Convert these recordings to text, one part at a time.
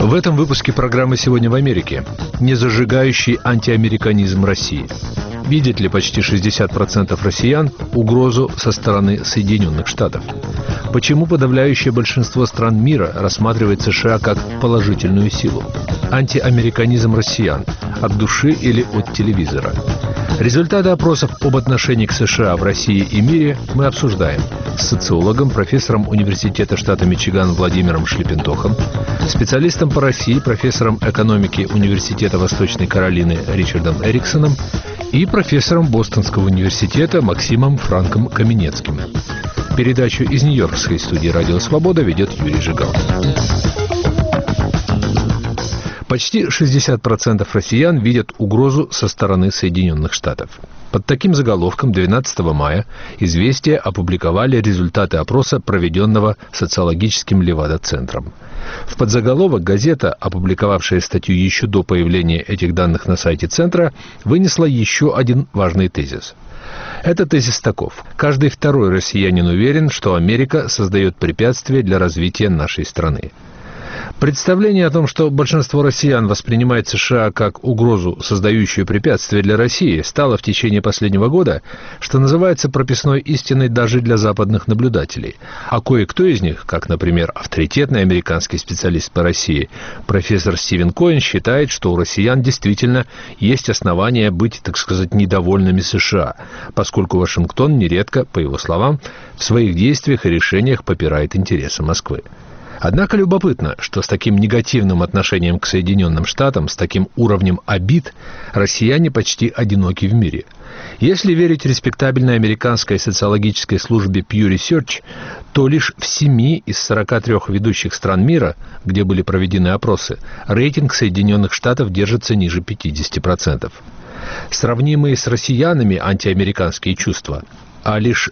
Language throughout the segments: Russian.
В этом выпуске программы «Сегодня в Америке» незажигающий антиамериканизм России. Видят ли почти 60% россиян угрозу со стороны Соединенных Штатов? Почему подавляющее большинство стран мира рассматривает США как положительную силу? Антиамериканизм россиян от души или от телевизора? Результаты опросов об отношении к США в России и мире мы обсуждаем с социологом, профессором Университета штата Мичиган Владимиром Шлепентохом, специалистом по России, профессором экономики Университета Восточной Каролины Ричардом Эриксоном и профессором Бостонского университета Максимом Франком Каменецким. Передачу из Нью-Йоркской студии «Радио Свобода» ведет Юрий Жигал. Почти 60% россиян видят угрозу со стороны Соединенных Штатов. Под таким заголовком 12 мая «Известия» опубликовали результаты опроса, проведенного социологическим Левада-центром. В подзаголовок газета, опубликовавшая статью еще до появления этих данных на сайте Центра, вынесла еще один важный тезис. Этот тезис таков. Каждый второй россиянин уверен, что Америка создает препятствия для развития нашей страны. Представление о том, что большинство россиян воспринимает США как угрозу, создающую препятствия для России, стало в течение последнего года, что называется, прописной истиной даже для западных наблюдателей. А кое-кто из них, как, например, авторитетный американский специалист по России, профессор Стивен Коэн, считает, что у россиян действительно есть основания быть, так сказать, недовольными США, поскольку Вашингтон нередко, по его словам, в своих действиях и решениях попирает интересы Москвы. Однако любопытно, что с таким негативным отношением к Соединенным Штатам, с таким уровнем обид, россияне почти одиноки в мире. Если верить респектабельной американской социологической службе Pew Research, то лишь в 7 из 43 ведущих стран мира, где были проведены опросы, рейтинг Соединенных Штатов держится ниже 50%. Сравнимые с россиянами антиамериканские чувства, а лишь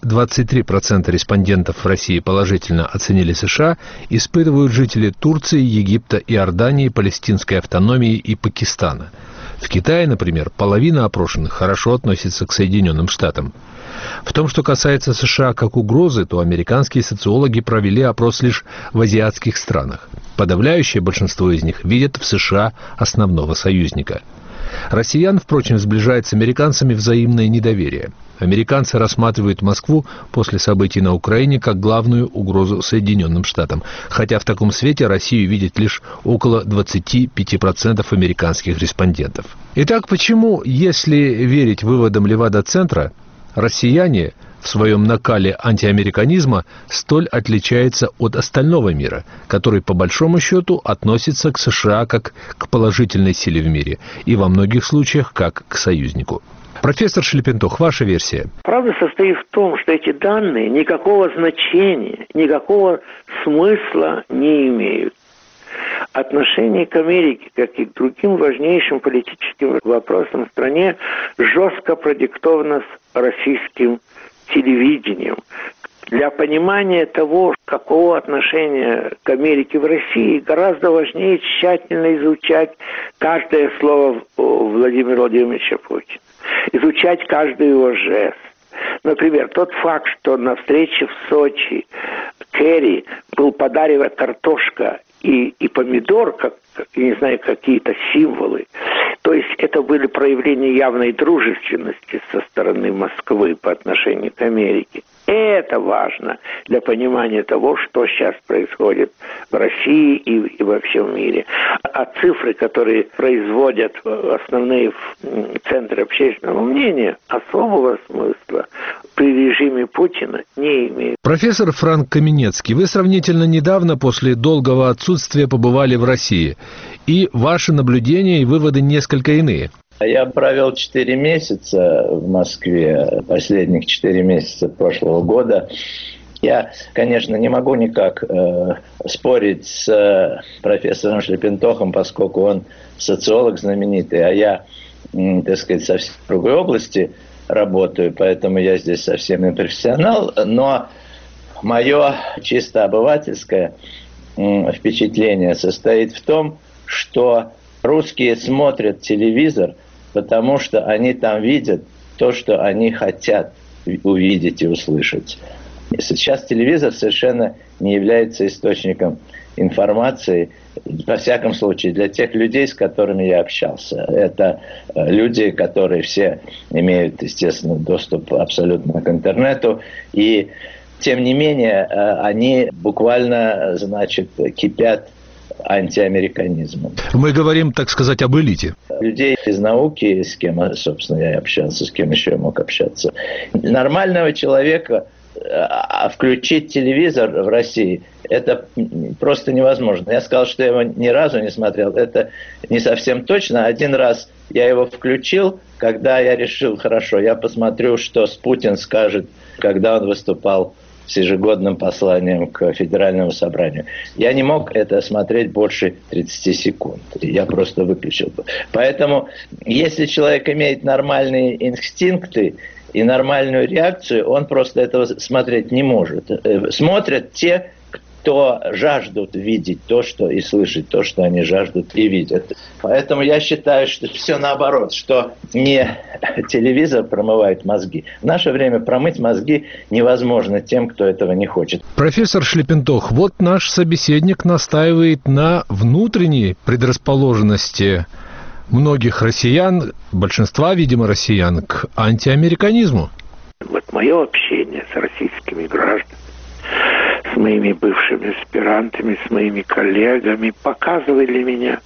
23% респондентов в России положительно оценили США, испытывают жители Турции, Египта, Иордании, Палестинской автономии и Пакистана. В Китае, например, половина опрошенных хорошо относится к Соединенным Штатам. В том, что касается США как угрозы, то американские социологи провели опрос лишь в азиатских странах. Подавляющее большинство из них видят в США основного союзника. Россиян, впрочем, сближает с американцами взаимное недоверие. Американцы рассматривают Москву после событий на Украине как главную угрозу Соединенным Штатам, хотя в таком свете Россию видят лишь около 25% американских респондентов. Итак, почему, если верить выводам Левада-центра, россияне в своем накале антиамериканизма столь отличаются от остального мира, который по большому счету относится к США как к положительной силе в мире и во многих случаях как к союзнику? Профессор Шлепентох, ваша версия? Правда состоит в том, что эти данные никакого значения, никакого смысла не имеют. Отношение к Америке, как и к другим важнейшим политическим вопросам в стране, жестко продиктовано российским телевидением. Для понимания того, какого отношения к Америке в России, гораздо важнее тщательно изучать каждое слово Владимира Владимировича Путина, изучать каждый его жест. Например, тот факт, что на встрече в Сочи Керри был подарена картошка и помидор, как, я не знаю, какие-то символы. То есть это были проявления явной дружественности со стороны Москвы по отношению к Америке. Это важно для понимания того, что сейчас происходит в России и во всем мире. А цифры, которые производят основные центры общественного мнения, особого смысла при режиме Путина не имеют. Профессор Франк Каменецкий, вы сравнительно недавно после долгого отсутствия побывали в России. И ваши наблюдения и выводы несколько иные. Я провел 4 месяца в Москве, последних 4 месяца прошлого года. Я, конечно, не могу никак спорить с профессором Шлепентохом, поскольку он социолог знаменитый, а я, так сказать, совсем в другой области работаю, поэтому я здесь совсем не профессионал. Но мое чисто обывательское впечатление состоит в том, что русские смотрят телевизор, потому что они там видят то, что они хотят увидеть и услышать. Сейчас телевизор совершенно не является источником информации, во всяком случае, для тех людей, с которыми я общался. Это люди, которые все имеют, естественно, доступ абсолютно к интернету. И, тем не менее, они буквально, значит, кипят антиамериканизмом. Мы говорим, так сказать, об элите. Людей из науки, с кем, собственно, я общался, с кем еще я мог общаться. Нормального человека включить телевизор в России, это просто невозможно. Я сказал, что я его ни разу не смотрел. Это не совсем точно. Один раз я его включил, когда я решил, хорошо, я посмотрю, что Путин скажет, когда он выступал с ежегодным посланием к Федеральному собранию. Я не мог это смотреть больше 30 секунд. Я просто выключил. Поэтому, если человек имеет нормальные инстинкты и нормальную реакцию, он просто этого смотреть не может. Смотрят те, кто жаждут видеть то, что и слышать то, что они жаждут и видят. Поэтому я считаю, что все наоборот, что не телевизор промывает мозги. В наше время промыть мозги невозможно тем, кто этого не хочет. Профессор Шлепентох, вот наш собеседник настаивает на внутренней предрасположенности многих россиян, большинства, видимо, россиян, к антиамериканизму. Вот мое общение с российскими гражданами, с моими бывшими аспирантами, с моими коллегами показывали меня,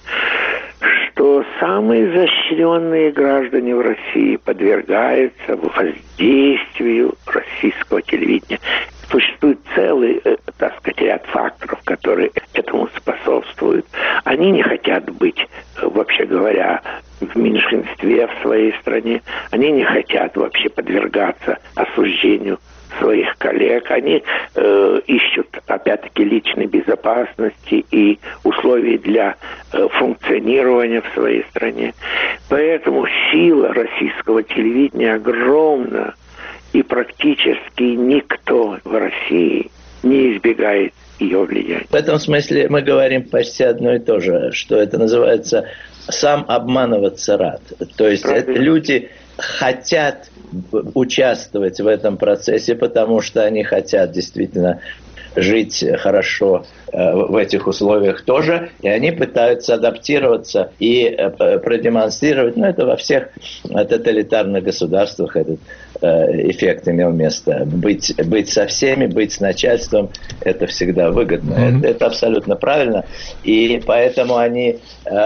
что самые изощренные граждане в России подвергаются воздействию российского телевидения. Существует целый, так сказать, ряд факторов, которые этому способствуют. Они не хотят быть, вообще говоря, в меньшинстве в своей стране. Они не хотят вообще подвергаться осуждению своих коллег. Они ищут, опять-таки, личной безопасности и условий для функционирования в своей стране. Поэтому сила российского телевидения огромна. И практически никто в России не избегает ее влияния. В этом смысле мы говорим почти одно и то же, что это называется «сам обманываться рад». То есть люди хотят участвовать в этом процессе, потому что они хотят действительно жить хорошо в этих условиях тоже, и они пытаются адаптироваться и продемонстрировать, это во всех тоталитарных государствах этот эффект имел место. Быть со всеми, быть с начальством, это всегда выгодно. Это абсолютно правильно. И поэтому они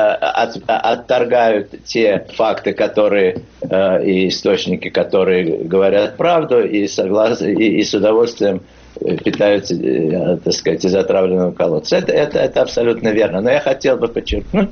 отторгают те факты, которые и источники, которые говорят правду, и с удовольствием питаются, так сказать, из отравленного колодца. Это абсолютно верно. Но я хотел бы подчеркнуть,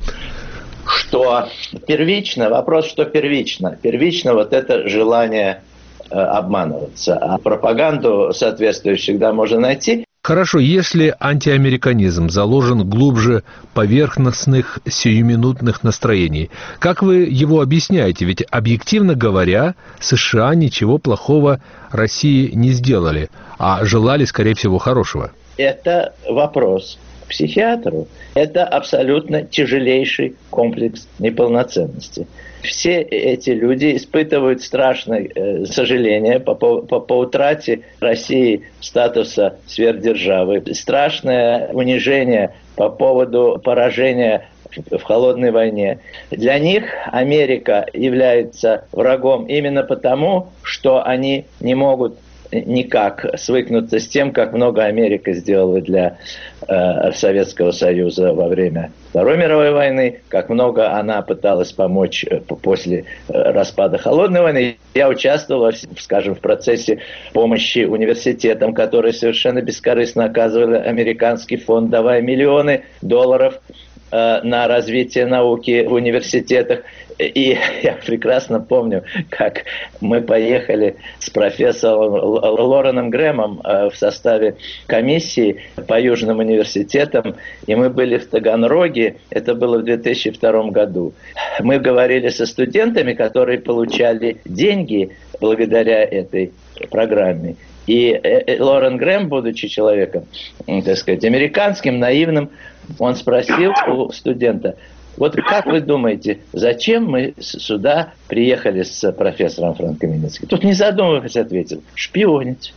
что первично, вопрос, что первично. Первично вот это желание обманываться. А пропаганду соответствующую всегда можно найти. Хорошо, если антиамериканизм заложен глубже поверхностных сиюминутных настроений, как вы его объясняете? Ведь, объективно говоря, США ничего плохого России не сделали, а желали, скорее всего, хорошего. Это вопрос к психиатру. Это абсолютно тяжелейший комплекс неполноценности. Все эти люди испытывают страшное сожаление по утрате России статуса сверхдержавы, страшное унижение по поводу поражения в холодной войне. Для них Америка является врагом именно потому, что они не могут никак свыкнуться с тем, как много Америка сделала для Советского Союза во время Второй мировой войны, как много она пыталась помочь после распада Холодной войны. Я участвовал, скажем, в процессе помощи университетам, которые совершенно бескорыстно оказывали американский фонд, давая миллионы долларов на развитие науки в университетах. И я прекрасно помню, как мы поехали с профессором Лореном Грэмом в составе комиссии по Южным университетам, и мы были в Таганроге, это было в 2002 году. Мы говорили со студентами, которые получали деньги благодаря этой программе. И Лорен Грэм, будучи человеком, так сказать, американским, наивным, он спросил у студента: Вот как вы думаете, зачем мы сюда приехали с профессором Франко Каменецким? Тут не задумываясь ответил: шпионить.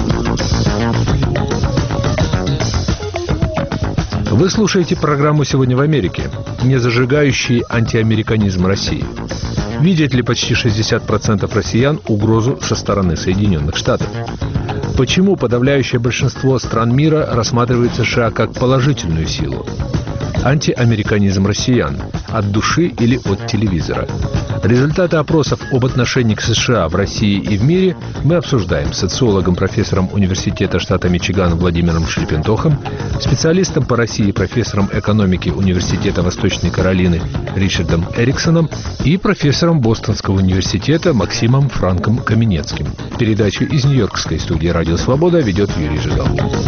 Вы слушаете программу «Сегодня в Америке», не зажигающий антиамериканизм России. Видят ли почти 60% россиян угрозу со стороны Соединенных Штатов? Почему подавляющее большинство стран мира рассматривает США как положительную силу? Антиамериканизм россиян – от души или от телевизора? Результаты опросов об отношении к США в России и в мире мы обсуждаем с социологом, профессором Университета штата Мичиган Владимиром Шлипентохом, специалистом по России, профессором экономики Университета Восточной Каролины Ричардом Эриксоном и профессором Бостонского университета Максимом Франком Каменецким. Передачу из Нью-Йоркской студии «Радио Свобода» ведет Юрий Жигал.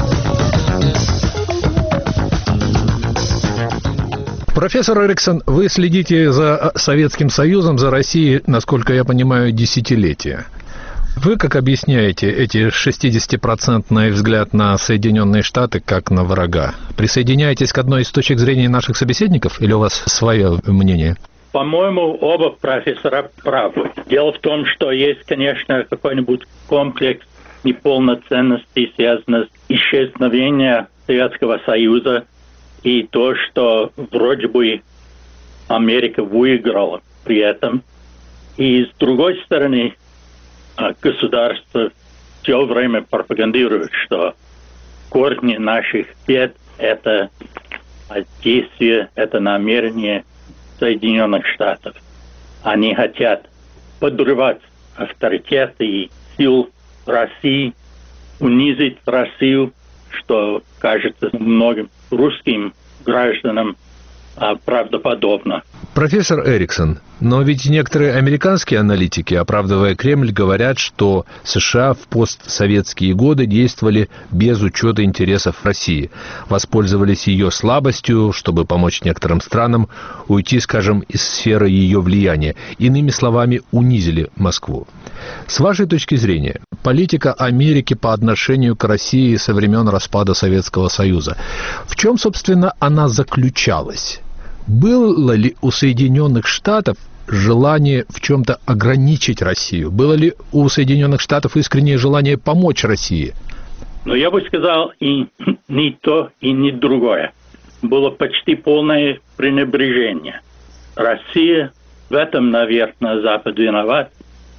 Профессор Эриксон, вы следите за Советским Союзом, за Россией, насколько я понимаю, десятилетия. Вы как объясняете эти 60% взгляд на Соединенные Штаты как на врага? Присоединяетесь к одной из точек зрения наших собеседников или у вас свое мнение? По-моему, оба профессора правы. Дело в том, что есть, конечно, какой-нибудь комплекс неполноценностей, связанный с исчезновением Советского Союза, и то, что вроде бы Америка выиграла при этом. И с другой стороны, государство все время пропагандирует, что корни наших бед – это действие, это намерение Соединенных Штатов. Они хотят подрывать авторитеты и сил России, унизить Россию, что кажется многим русским гражданам правдоподобно. Профессор Эриксон, но ведь некоторые американские аналитики, оправдывая Кремль, говорят, что США в постсоветские годы действовали без учета интересов России, воспользовались ее слабостью, чтобы помочь некоторым странам уйти, скажем, из сферы ее влияния. Иными словами, унизили Москву. С вашей точки зрения, политика Америки по отношению к России со времен распада Советского Союза, в чем, собственно, она заключалась? Было ли у Соединенных Штатов желание в чем-то ограничить Россию? Было ли у Соединенных Штатов искреннее желание помочь России? Но я бы сказал, и ни то, и ни другое. Было почти полное пренебрежение. Россия, в этом, наверное, Запад виноват,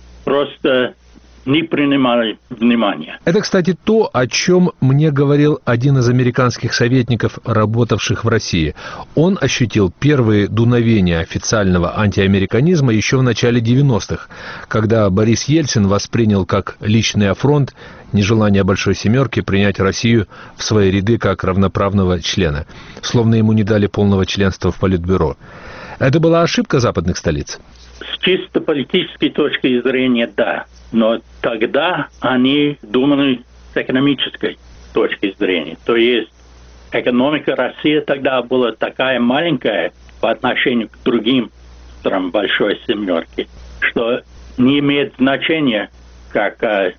просто не принимали внимания. Это, кстати, то, о чем мне говорил один из американских советников, работавших в России. Он ощутил первые дуновения официального антиамериканизма еще в начале 90-х, когда Борис Ельцин воспринял как личный афронт нежелание Большой Семерки принять Россию в свои ряды как равноправного члена, словно ему не дали полного членства в Политбюро. Это была ошибка западных столиц? С чисто политической точки зрения, да. Но тогда они думали с экономической точки зрения. То есть экономика России тогда была такая маленькая по отношению к другим странам Большой Семерки, что не имеет значения как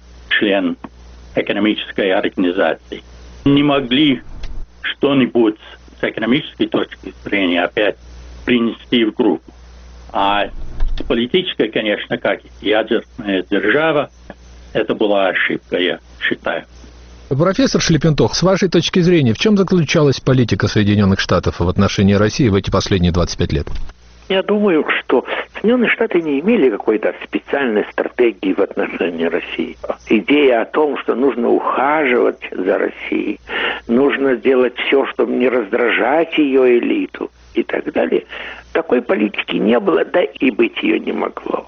член экономической организации. Не могли что-нибудь с экономической точки зрения опять принести в группу. А политическая, конечно, как ядерная держава, это была ошибка, я считаю. Профессор Шлипентох, с вашей точки зрения, в чем заключалась политика Соединенных Штатов в отношении России в эти последние 25 лет? Я думаю, что Соединенные Штаты не имели какой-то специальной стратегии в отношении России. Идея о том, что нужно ухаживать за Россией, нужно делать все, чтобы не раздражать ее элиту и так далее, такой политики не было, да и быть ее не могло.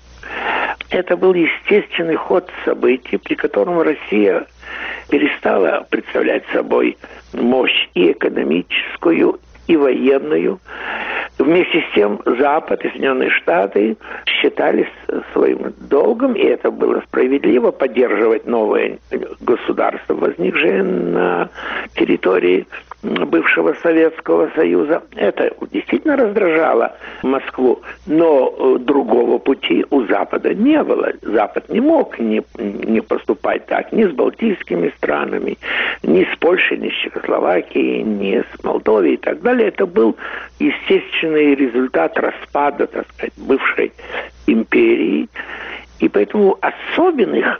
Это был естественный ход событий, при котором Россия перестала представлять собой мощь и экономическую, и военную. Вместе с тем Запад и Соединенные Штаты считали своим долгом, и это было справедливо, поддерживать новое государство, возникшее на территории бывшего Советского Союза. Это действительно раздражало Москву, но другого пути у Запада не было. Запад не мог не поступать так ни с балтийскими странами, ни с Польшей, ни с Чехословакией, ни с Молдовой и так далее. Это был естественный результат распада, так сказать, бывшей империи. И поэтому особенных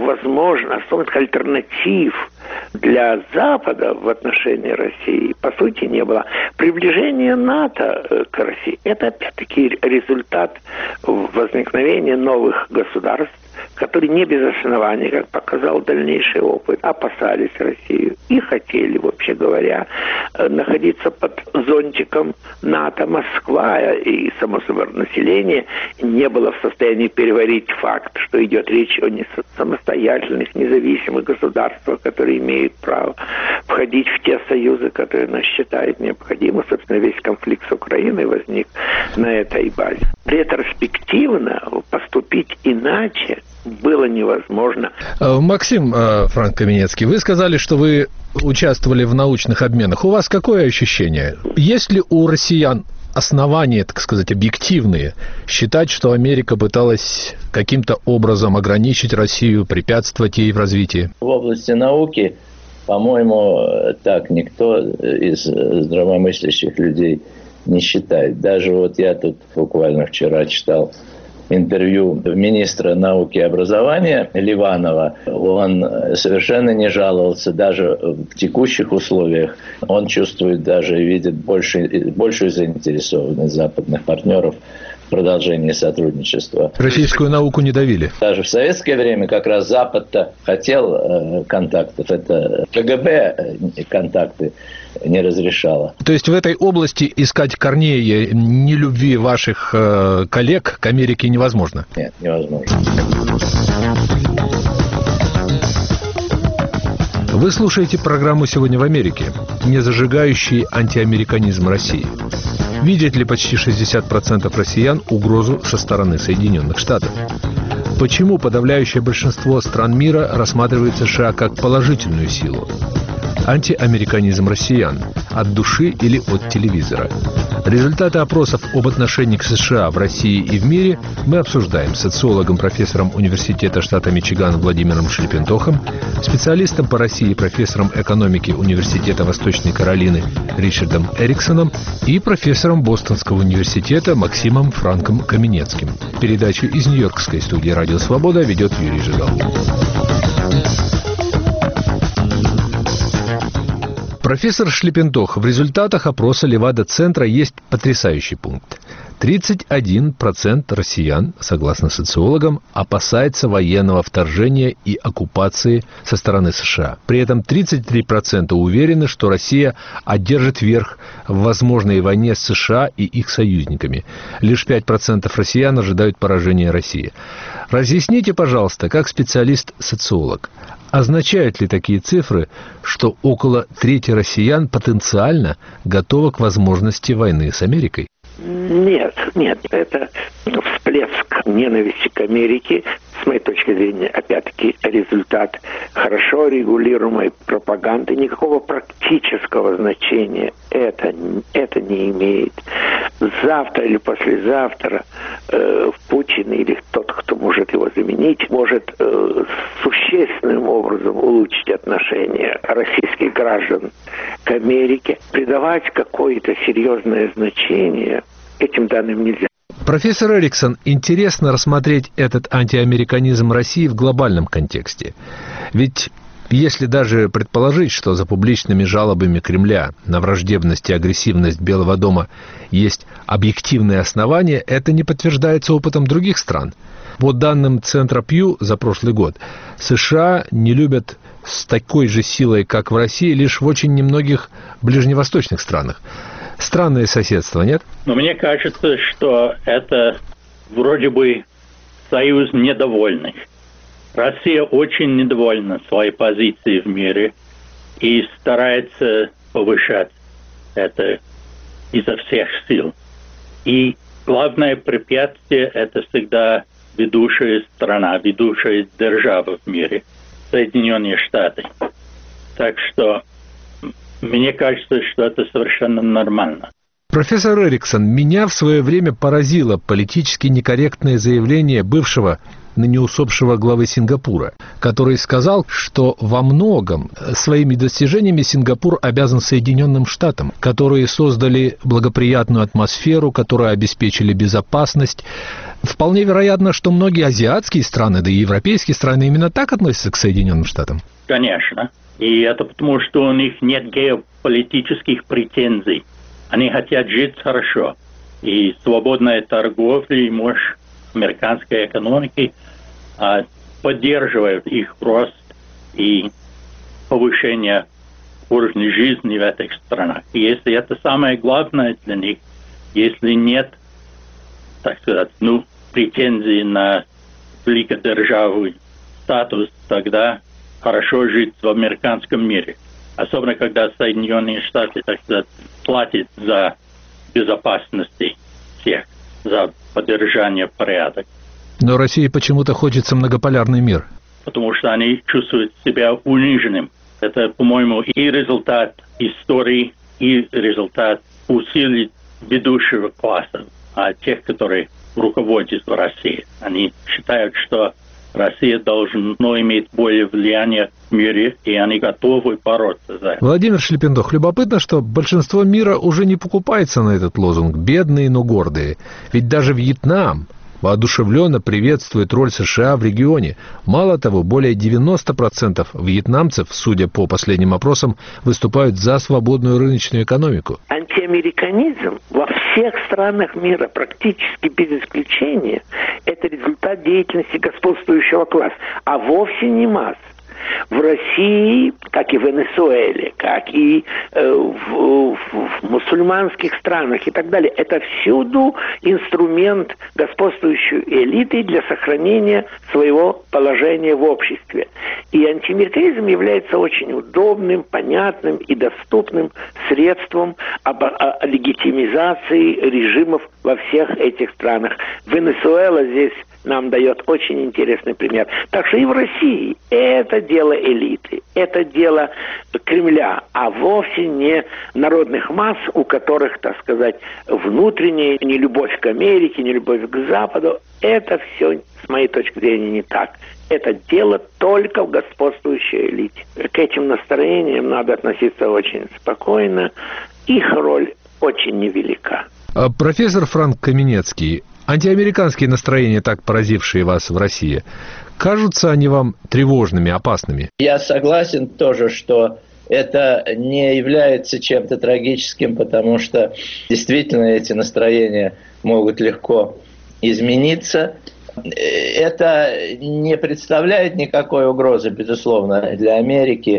альтернатив для Запада в отношении России, по сути, не было. Приближение НАТО к России – это, опять-таки, результат возникновения новых государств, которые не без оснований, как показал дальнейший опыт, опасались Россию и хотели, вообще говоря, находиться под зонтиком НАТО. Москва и, само собой, население не было в состоянии переварить факт, что идет речь о самостоятельных, независимых государствах, которые имеют право входить в те союзы, которые нас считают необходимым. Собственно, весь конфликт с Украиной возник на этой базе. Ретроспективно поступить иначе было невозможно. Максим Франк Каменецкий, вы сказали, что вы участвовали в научных обменах. У вас какое ощущение? Есть ли у россиян основания, так сказать, объективные, считать, что Америка пыталась каким-то образом ограничить Россию, препятствовать ей в развитии? В области науки, по-моему, так никто из здравомыслящих людей не считает. Даже вот я тут буквально вчера читал интервью министра науки и образования Ливанова. Он совершенно не жаловался даже в текущих условиях. Он чувствует даже и видит большую заинтересованность западных партнеров в продолжении сотрудничества. Российскую науку не давили? Даже в советское время как раз Запад-то хотел контактов. Это КГБ контакты не разрешало. То есть в этой области искать корней нелюбви ваших коллег к Америке невозможно? Нет, невозможно. Вы слушаете программу «Сегодня в Америке», не зажигающий антиамериканизм России. Видят ли почти 60% россиян угрозу со стороны Соединенных Штатов? Почему подавляющее большинство стран мира рассматривает США как положительную силу? Антиамериканизм россиян. От души или от телевизора? Результаты опросов об отношении к США в России и в мире мы обсуждаем с социологом, профессором Университета штата Мичиган Владимиром Шлипентохом, специалистом по России, профессором экономики Университета Восточной Каролины Ричардом Эриксоном и профессором Бостонского университета Максимом Франком Каменецким. Передачу из Нью-Йоркской студии «Радио Свобода» ведет Юрий Жигал. Профессор Шлипентох, в результатах опроса Левада-центра есть потрясающий пункт. 31% россиян, согласно социологам, опасается военного вторжения и оккупации со стороны США. При этом 33% уверены, что Россия одержит верх в возможной войне с США и их союзниками. Лишь 5% россиян ожидают поражения России. Разъясните, пожалуйста, как специалист-социолог, означают ли такие цифры, что около трети россиян потенциально готовы к возможности войны с Америкой? Нет, это всплеск ненависти к Америке, с моей точки зрения, опять-таки, результат хорошо регулируемой пропаганды. Никакого практического значения это не имеет. Завтра или послезавтра Путин или тот, кто может его заменить, может существенным образом улучшить отношение российских граждан к Америке. Придавать какое-то серьезное значение этим данным нельзя. Профессор Эриксон, интересно рассмотреть этот антиамериканизм России в глобальном контексте. Ведь если даже предположить, что за публичными жалобами Кремля на враждебность и агрессивность Белого дома есть объективные основания, это не подтверждается опытом других стран. По данным Центра Пью за прошлый год, США не любят с такой же силой, как в России, лишь в очень немногих ближневосточных странах. Странное соседство, нет? Но мне кажется, что это вроде бы союз недовольных. Россия очень недовольна своей позицией в мире и старается повышать это изо всех сил. И главное препятствие – это всегда ведущая страна, ведущая держава в мире – Соединенные Штаты. Так что мне кажется, что это совершенно нормально. Профессор Эриксон, меня в свое время поразило политически некорректное заявление бывшего, ныне усопшего главы Сингапура, который сказал, что во многом своими достижениями Сингапур обязан Соединенным Штатам, которые создали благоприятную атмосферу, которые обеспечили безопасность. Вполне вероятно, что многие азиатские страны, да и европейские страны именно так относятся к Соединенным Штатам. Конечно. И это потому, что у них нет геополитических претензий. Они хотят жить хорошо. И свободная торговля, и мощь американской экономики поддерживают их рост и повышение уровня жизни в этих странах. И если это самое главное для них, если нет, так сказать, претензий на великодержавный статус, тогда хорошо жить в американском мире. Особенно, когда Соединенные Штаты, так сказать, платят за безопасность всех, за поддержание порядка. Но России почему-то хочется многополярный мир. Потому что они чувствуют себя униженным. Это, по-моему, и результат истории, и результат усилий ведущего класса, тех, которые руководят в России. Они считают, что Россия должна иметь более влияния в мире, и они готовы бороться за это. Владимир Шлепендох, любопытно, что большинство мира уже не покупается на этот лозунг «бедные, но гордые». Ведь даже Вьетнам воодушевленно приветствует роль США в регионе. Мало того, более 90% вьетнамцев, судя по последним опросам, выступают за свободную рыночную экономику. Антиамериканизм во всех странах мира, практически без исключения, это результат деятельности господствующего класса, а вовсе не масс. В России, как и в Венесуэле, как и в мусульманских странах и так далее, это всюду инструмент господствующей элиты для сохранения своего положения в обществе. И антиамериканизм является очень удобным, понятным и доступным средством легитимизации режимов во всех этих странах. Венесуэла здесь нам дает очень интересный пример. Так что и в России это дело элиты, это дело Кремля, а вовсе не народных масс, у которых, так сказать, внутренняя нелюбовь к Америке, нелюбовь к Западу. Это все, с моей точки зрения, не так. Это дело только в господствующей элите. К этим настроениям надо относиться очень спокойно. Их роль очень невелика. Профессор Франк Каменецкий, антиамериканские настроения, так поразившие вас в России, кажутся они вам тревожными, опасными? Я согласен тоже, что это не является чем-то трагическим, потому что действительно эти настроения могут легко измениться. Это не представляет никакой угрозы, безусловно, для Америки,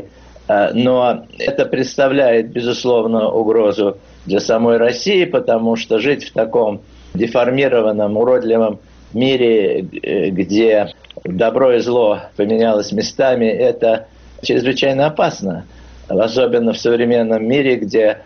но это представляет, безусловно, угрозу для самой России, потому что жить в таком деформированном, уродливом мире, где добро и зло поменялось местами, это чрезвычайно опасно. Особенно в современном мире, где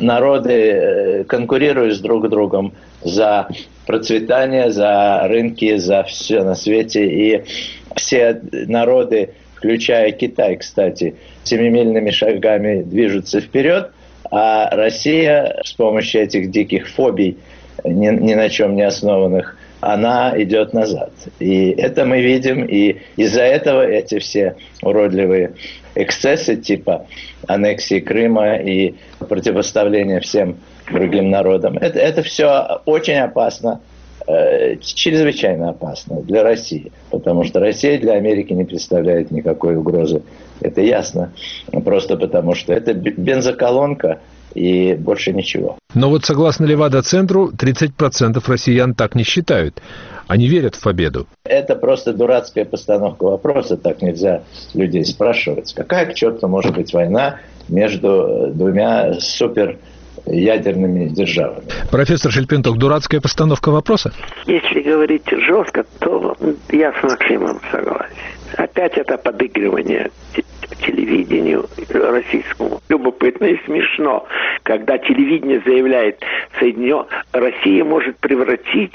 народы конкурируют друг с другом за процветание, за рынки, за все на свете. И все народы, включая Китай, кстати, семимильными шагами движутся вперед, а Россия с помощью этих диких фобий, ни на чем не основанных, она идет назад. И это мы видим, и из-за этого эти все уродливые эксцессы типа аннексии Крыма и противоставления всем другим народам, это все очень опасно, чрезвычайно опасно для России, потому что Россия для Америки не представляет никакой угрозы. Это ясно, просто потому что это бензоколонка, и больше ничего. Но вот согласно Левада-центру, 30% россиян так не считают. Они верят в победу. Это просто дурацкая постановка вопроса. Так нельзя людей спрашивать. Какая к черту может быть война между двумя суперядерными державами? Профессор Шлепендох, дурацкая постановка вопроса? Если говорить жестко, то я с Максимом согласен. Опять это подыгрывание телевидению российскому. Любопытно и смешно, когда телевидение заявляет, Россия может превратить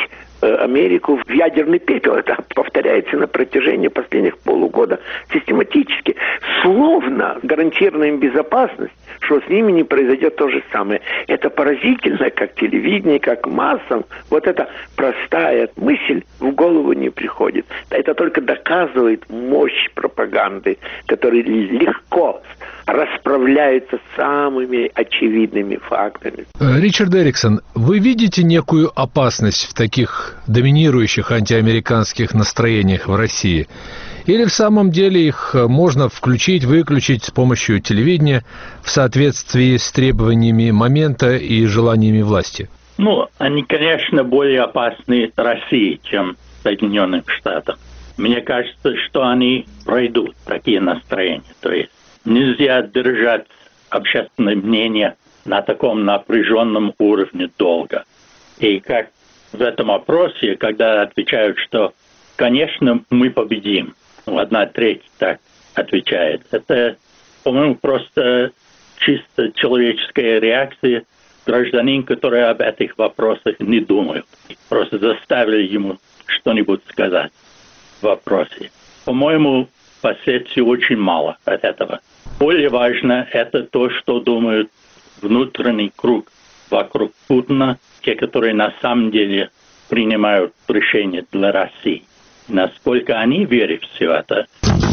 Америку в ядерный пепел. Это повторяется на протяжении последних полугода систематически. Словно гарантируя им безопасность, что с ними не произойдет то же самое. Это поразительно, как телевидение, как массам. Вот эта простая мысль в голову не приходит. Это только доказывает мощь пропаганды, которая легко расправляется с самыми очевидными фактами. Ричард Эриксон, вы видите некую опасность в таких доминирующих антиамериканских настроениях в России? Или в самом деле их можно включить, выключить с помощью телевидения в соответствии с требованиями момента и желаниями власти? Они, конечно, более опасны России, чем Соединенным Штатам. Мне кажется, что они пройдут такие настроения. То есть нельзя держать общественное мнение на таком напряженном уровне долго. И как в этом опросе, когда отвечают, что, конечно, мы победим, 1/3 так отвечает. Это, по-моему, просто чисто человеческая реакция. Гражданин, который об этих вопросах не думает. Просто заставили ему что-нибудь сказать в вопросе. По-моему, последствий очень мало от этого. Более важно это то, что думают внутренний круг вокруг Путина, те, которые на самом деле принимают решения для России. Насколько они верят в все это.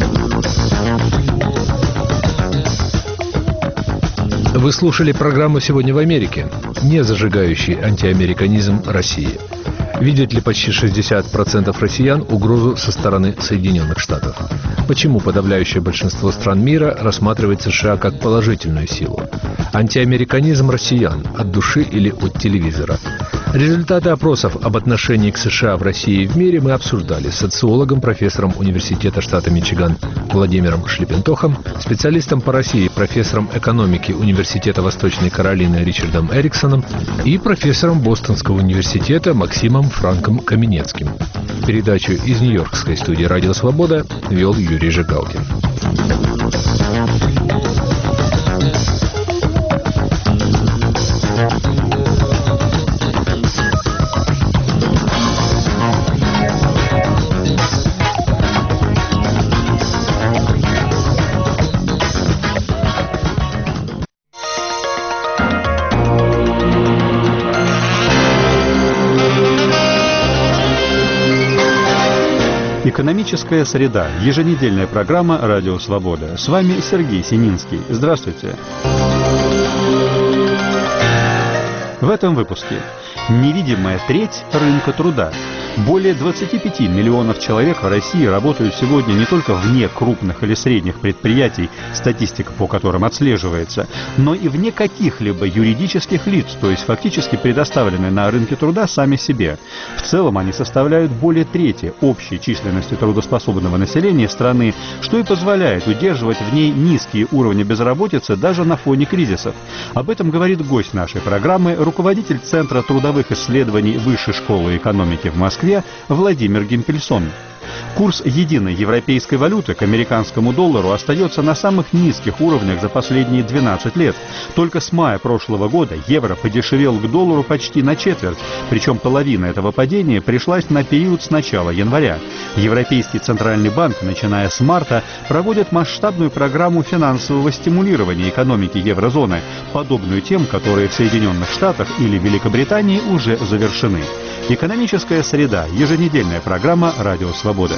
Вы слушали программу «Сегодня в Америке», не зажигающий антиамериканизм России. Видят ли почти 60% россиян угрозу со стороны Соединенных Штатов? Почему подавляющее большинство стран мира рассматривает США как положительную силу? Антиамериканизм россиян от души или от телевизора? Результаты опросов об отношении к США в России и в мире мы обсуждали с социологом, профессором Университета штата Мичиган Владимиром Шлепентохом, специалистом по России, профессором экономики Университета Восточной Каролины Ричардом Эриксоном и профессором Бостонского университета Максимом Франком Каменецким. Передачу из Нью-Йоркской студии «Радио Свобода» вел Юрий Жигалкин. Экономическая среда. Еженедельная программа «Радио Свобода». С вами Сергей Сининский. Здравствуйте. В этом выпуске невидимая треть рынка труда. Более 25 миллионов человек в России работают сегодня не только вне крупных или средних предприятий, статистика по которым отслеживается, но и вне каких-либо юридических лиц, то есть фактически предоставлены на рынке труда сами себе. В целом они составляют более трети общей численности трудоспособного населения страны, что и позволяет удерживать в ней низкие уровни безработицы даже на фоне кризисов. Об этом говорит гость нашей программы, руководитель Центра трудовых исследований Высшей школы экономики в Москве Владимир Гимпельсон. Курс единой европейской валюты к американскому доллару остается на самых низких уровнях за последние 12 лет. Только с мая прошлого года евро подешевел к доллару почти на четверть, причем половина этого падения пришлась на период с начала января. Европейский центральный банк, начиная с марта, проводит масштабную программу финансового стимулирования экономики еврозоны, подобную тем, которые в Соединенных Штатах или Великобритании уже завершены. Экономическая среда. Еженедельная программа «Радио Свобода».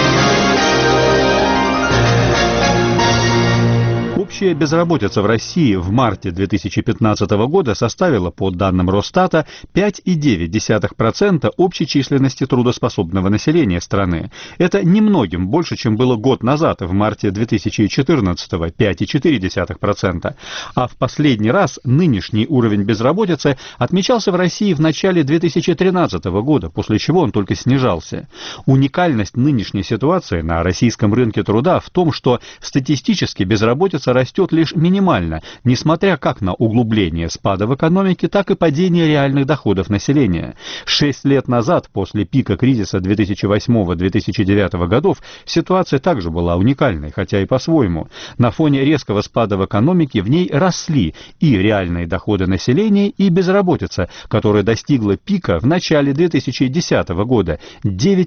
Общая безработица в России в марте 2015 года составила, по данным Росстата, 5,9% общей численности трудоспособного населения страны. Это немногим больше, чем было год назад, в марте 2014 – 5,4%. А в последний раз нынешний уровень безработицы отмечался в России в начале 2013 года, после чего он только снижался. Уникальность нынешней ситуации на российском рынке труда в том, что статистически безработица растет лишь минимально, несмотря как на углубление спада в экономике, так и падение реальных доходов населения. 6 лет назад, после пика кризиса 2008-2009 годов, ситуация также была уникальной, хотя и по-своему. На фоне резкого спада в экономике в ней росли и реальные доходы населения, и безработица, которая достигла пика в начале 2010 года –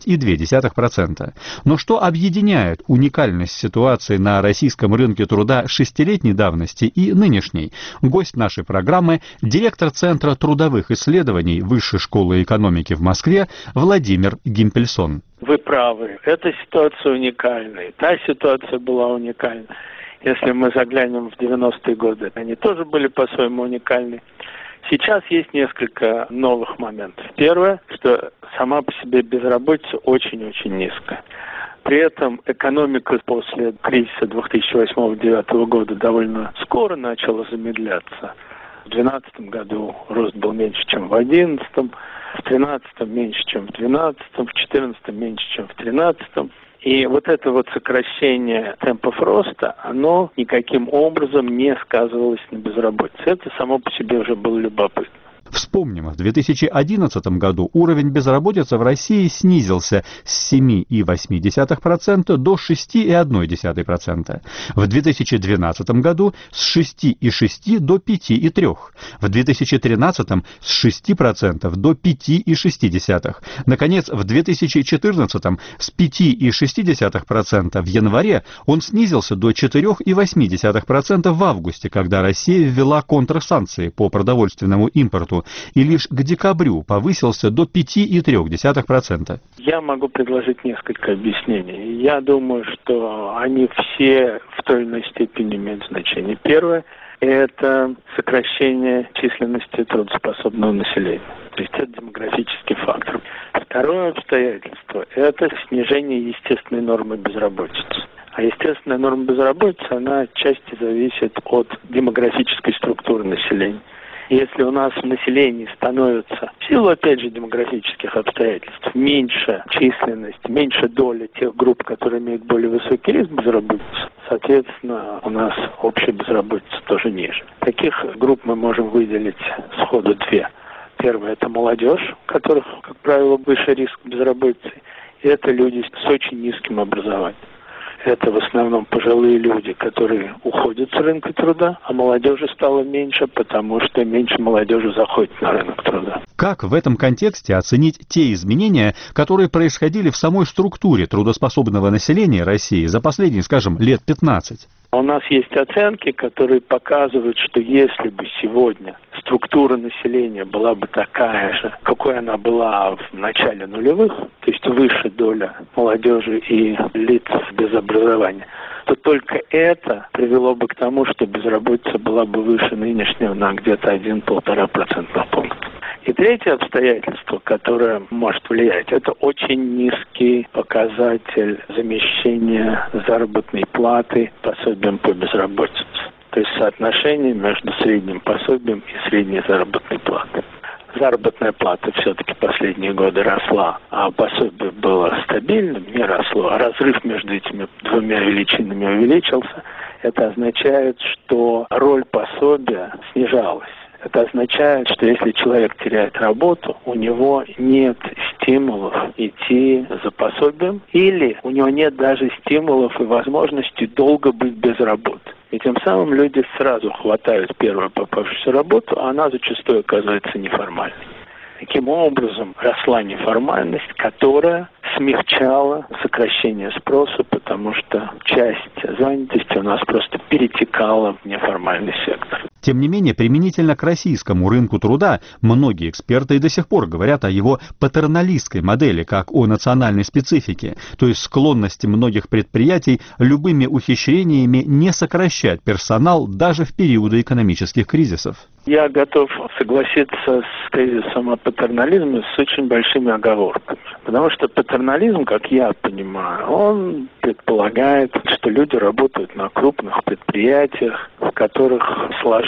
9,2%. Но что объединяет уникальность ситуации на российском рынке труда 6-летней давности и нынешней? Гость нашей программы – директор Центра трудовых исследований Высшей школы экономики в Москве Владимир Гимпельсон. Вы правы, эта ситуация уникальная, та ситуация была уникальна. Если мы заглянем в 90-е годы, они тоже были по-своему уникальны. Сейчас есть несколько новых моментов. Первое, что сама по себе безработица очень-очень низкая. При этом экономика после кризиса 2008-2009 года довольно скоро начала замедляться. В 2012 году рост был меньше, чем в 2011, в 2013 меньше, чем в 2012, в 2014 меньше, чем в 2013. И вот это вот сокращение темпов роста, оно никаким образом не сказывалось на безработице. Это само по себе уже было любопытно. Вспомним, в 2011 году уровень безработицы в России снизился с 7,8% до 6,1%. В 2012 году с 6,6% до 5,3%. В 2013 с 6% до 5,6%. Наконец, в 2014 с 5,6% в январе он снизился до 4,8% в августе, когда Россия ввела контрсанкции по продовольственному импорту, и лишь к декабрю повысился до 5,3%. Я могу предложить несколько объяснений. Я думаю, что они все в той или иной степени имеют значение. Первое – это сокращение численности трудоспособного населения. То есть это демографический фактор. Второе обстоятельство – это снижение естественной нормы безработицы. А естественная норма безработицы, она отчасти зависит от демографической структуры населения. Если у нас в населении становится, в силу, опять же, демографических обстоятельств, меньше численность, меньше доля тех групп, которые имеют более высокий риск безработицы, соответственно, у нас общая безработица тоже ниже. Таких групп мы можем выделить сходу две. Первое – это молодежь, у которых, как правило, выше риск безработицы, и это люди с очень низким образованием. Это в основном пожилые люди, которые уходят с рынка труда, а молодежи стало меньше, потому что меньше молодежи заходит на рынок труда. Как в этом контексте оценить те изменения, которые происходили в самой структуре трудоспособного населения России за последние, скажем, лет 15? У нас есть оценки, которые показывают, что если бы сегодня структура населения была бы такая же, какой она была в начале нулевых, то есть выше доля молодежи и лиц без образования, то только это привело бы к тому, что безработица была бы выше нынешнего на где-то 1-1,5% пункта. И третье обстоятельство, которое может влиять, это очень низкий показатель замещения заработной платы пособием по безработице. То есть соотношение между средним пособием и средней заработной платой. Заработная плата все-таки последние годы росла, а пособие было стабильным, не росло, а разрыв между этими двумя величинами увеличился. Это означает, что роль пособия снижалась. Это означает, что если человек теряет работу, у него нет стимулов идти за пособием, или у него нет даже стимулов и возможности долго быть без работы. И тем самым люди сразу хватают первую попавшуюся работу, а она зачастую оказывается неформальной. Таким образом, росла неформальность, которая смягчала сокращение спроса, потому что часть занятости у нас просто перетекала в неформальный сектор. Тем не менее, применительно к российскому рынку труда, многие эксперты и до сих пор говорят о его патерналистской модели, как о национальной специфике, то есть склонности многих предприятий любыми ухищрениями не сокращать персонал даже в периоды экономических кризисов. Я готов согласиться с тезисом о патернализме с очень большими оговорками. Потому что патернализм, как я понимаю, он предполагает, что люди работают на крупных предприятиях, в которых сложилась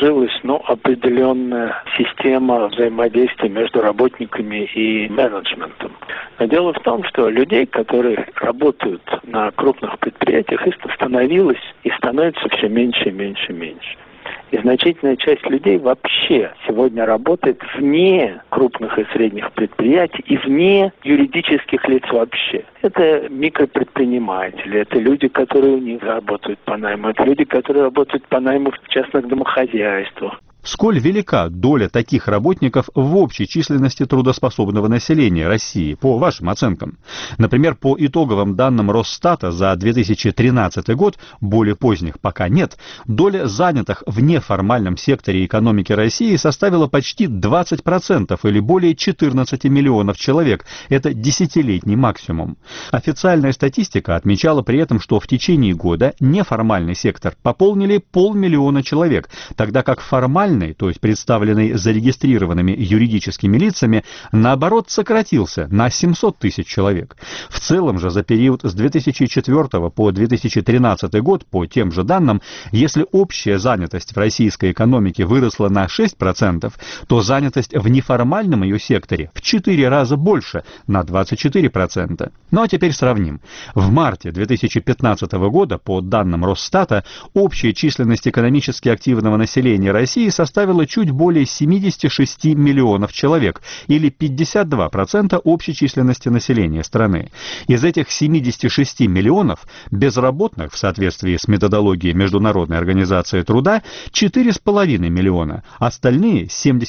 сложилась определенная система взаимодействия между работниками и менеджментом. Но дело в том, что людей, которые работают на крупных предприятиях, их становилось и становится все меньше и меньше и меньше. И значительная часть людей вообще сегодня работает вне крупных и средних предприятий и вне юридических лиц вообще. Это микропредприниматели, это люди, которые у них работают по найму, это люди, которые работают по найму в частных домохозяйствах. Сколь велика доля таких работников в общей численности трудоспособного населения России, по вашим оценкам? Например, по итоговым данным Росстата за 2013 год, более поздних пока нет, доля занятых в неформальном секторе экономики России составила почти 20% или более 14 миллионов человек. Это десятилетний максимум. Официальная статистика отмечала при этом, что в течение года неформальный сектор пополнили 500 000 человек, тогда как формальный, то есть представленный зарегистрированными юридическими лицами, наоборот сократился на 700 000 человек. В целом же за период с 2004 по 2013 год, по тем же данным, если общая занятость в российской экономике выросла на 6%, то занятость в неформальном ее секторе в 4 раза больше, на 24%. Ну а теперь сравним. В марте 2015 года, по данным Росстата, общая численность экономически активного населения России составила чуть более 76 миллионов человек, или 52% общей численности населения страны. Из этих 76 миллионов безработных в соответствии с методологией Международной организации труда 4,5 миллиона, остальные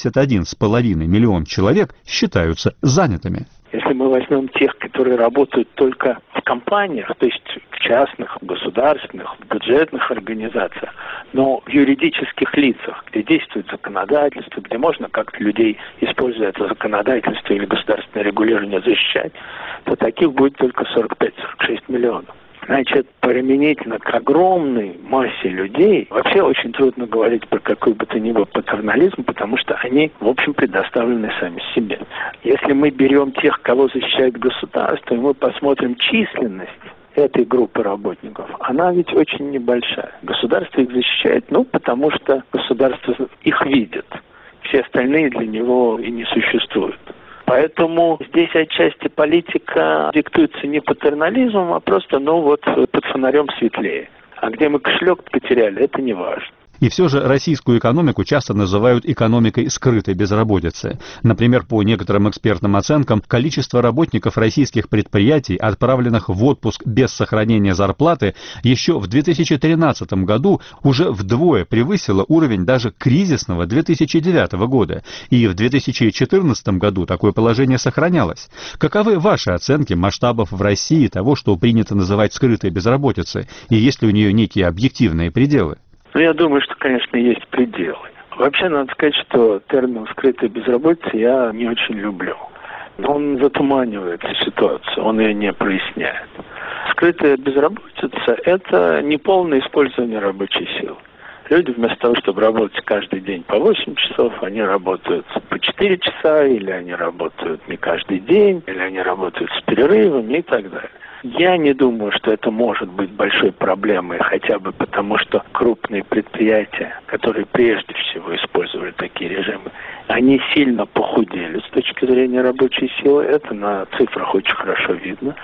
71,5 миллион человек считаются занятыми. Если мы возьмем тех, которые работают только в компаниях, то есть в частных, в государственных, в бюджетных организациях, но в юридических лицах, где действует законодательство, где можно как-то людей, используя это законодательство или государственное регулирование, защищать, то таких будет только 45-46 миллионов. Значит, применительно к огромной массе людей вообще очень трудно говорить про какой бы то ни был патернализм, потому что они, в общем, предоставлены сами себе. Если мы берем тех, кого защищает государство, и мы посмотрим численность этой группы работников, она ведь очень небольшая. Государство их защищает, потому что государство их видит. Все остальные для него и не существуют. Поэтому здесь отчасти политика диктуется не патернализмом, а просто, под фонарем светлее. А где мы кошелек потеряли, это не важно. И все же российскую экономику часто называют экономикой скрытой безработицы. Например, по некоторым экспертным оценкам, количество работников российских предприятий, отправленных в отпуск без сохранения зарплаты, еще в 2013 году уже вдвое превысило уровень даже кризисного 2009 года. И в 2014 году такое положение сохранялось. Каковы ваши оценки масштабов в России того, что принято называть скрытой безработицей, и есть ли у нее некие объективные пределы? Я думаю, что, конечно, есть пределы. Вообще, надо сказать, что термин «скрытая безработица» я не очень люблю. Но он затуманивает ситуацию, он ее не проясняет. Скрытая безработица – это неполное использование рабочей силы. Люди вместо того, чтобы работать каждый день по 8 часов, они работают по 4 часа, или они работают не каждый день, или они работают с перерывами и так далее. Я не думаю, что это может быть большой проблемой, хотя бы потому, что крупные предприятия, которые прежде всего использовали такие режимы, они сильно похудели с точки зрения рабочей силы. Это на цифрах очень хорошо видно.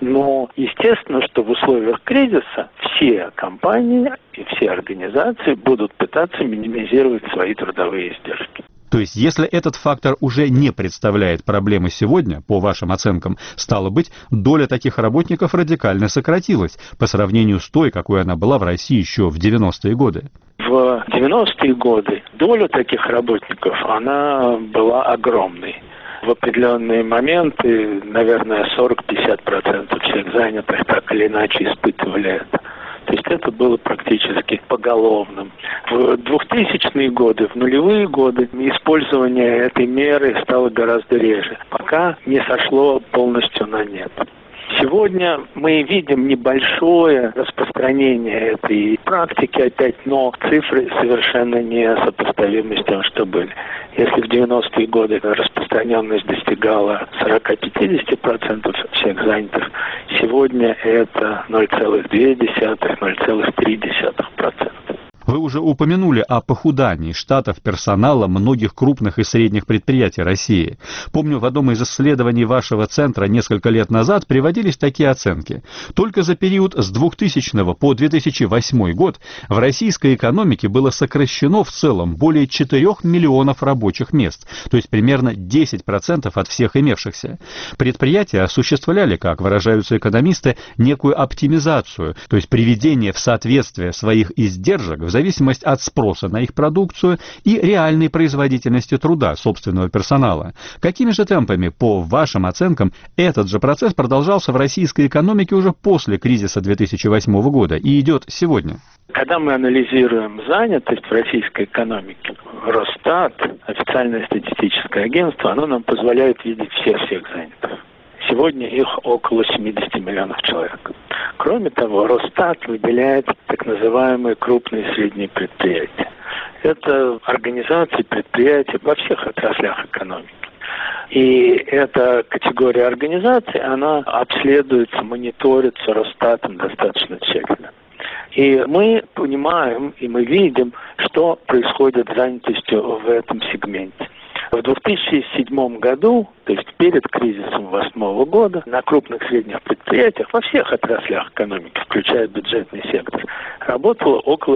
Но естественно, что в условиях кризиса все компании и все организации будут пытаться минимизировать свои трудовые издержки. То есть, если этот фактор уже не представляет проблемы сегодня, по вашим оценкам, стало быть, доля таких работников радикально сократилась по сравнению с той, какой она была в России еще в 90-е годы. В 90-е годы доля таких работников, она была огромной. В определенные моменты, наверное, 40-50% всех занятых так или иначе испытывали это. То есть это было практически поголовным. В 2000-е годы, в нулевые годы использование этой меры стало гораздо реже, пока не сошло полностью на нет. Сегодня мы видим небольшое распространение этой практики опять, но цифры совершенно не сопоставимы с тем, что были. Если в 90-е годы распространенность достигала 40-50% всех занятых, сегодня это 0,2-0,3%. Вы уже упомянули о похудании штатов персонала многих крупных и средних предприятий России. Помню, в одном из исследований вашего центра несколько лет назад приводились такие оценки. Только за период с 2000 по 2008 год в российской экономике было сокращено в целом более 4 миллионов рабочих мест, то есть примерно 10% от всех имевшихся. Предприятия осуществляли, как выражаются экономисты, некую оптимизацию, то есть приведение в соответствие своих издержек в зависимости от спроса на их продукцию и реальной производительности труда собственного персонала. Какими же темпами, по вашим оценкам, этот же процесс продолжался в российской экономике уже после кризиса 2008 года и идет сегодня? Когда мы анализируем занятость в российской экономике, Росстат, официальное статистическое агентство, оно нам позволяет видеть всех занятых. Сегодня их около 70 миллионов человек. Кроме того, Росстат выделяет так называемые крупные и средние предприятия. Это организации, предприятия во всех отраслях экономики. И эта категория организаций, она обследуется, мониторится Росстатом достаточно тщательно. И мы понимаем, и мы видим, что происходит с занятостью в этом сегменте. В 2007 году, то есть перед кризисом 2008 года, на крупных и средних предприятиях во всех отраслях экономики, включая бюджетный сектор, работало около